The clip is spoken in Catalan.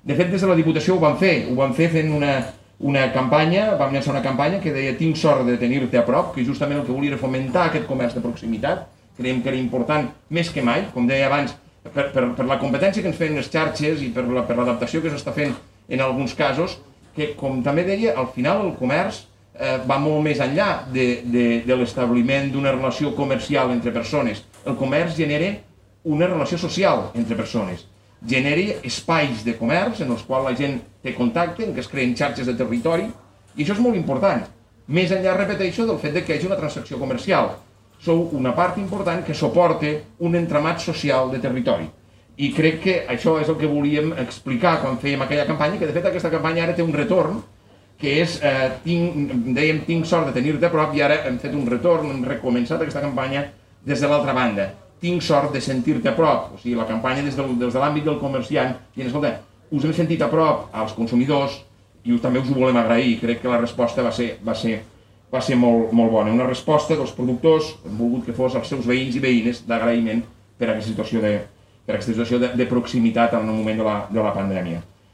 De fet, des de la Diputació ho vam fer fent una campanya, vam llançar una campanya que deia tinc sort de tenir-te a prop, que justament el que volia era fomentar aquest comerç de proximitat. Creiem que era important més que mai, com deia abans, per la competència que ens feien les xarxes i per l'adaptació que s'està fent en alguns casos, que, com també deia, al final el comerç va molt més enllà de l'establiment d'una relació comercial entre persones. El comerç genera una relació social entre persones, genera espais de comerç en els quals la gent té contacte, en què es creen xarxes de territori, i això és molt important. Més enllà, repeteixo, del fet que hi hagi una transacció comercial. Sou una part important que suporta un entramat social de territori. I crec que això és el que volíem explicar quan fèiem aquella campanya, que de fet aquesta campanya ara té un retorn, que és, dèiem, tinc sort de tenir-te a prop, i ara hem fet un retorn, hem recomençat aquesta campanya des de l'altra banda. Tinc sort de sentir-te a prop, o sigui, la campanya des de l'àmbit del comerciant, i escolta, us hem sentit a prop als consumidors i també us ho volem agrair. Crec que la resposta va ser molt bona. Una resposta dels productors, hem volgut que fos als seus veïns i veïnes d'agraïment per aquesta situació de proximitat en el moment de la pandèmia.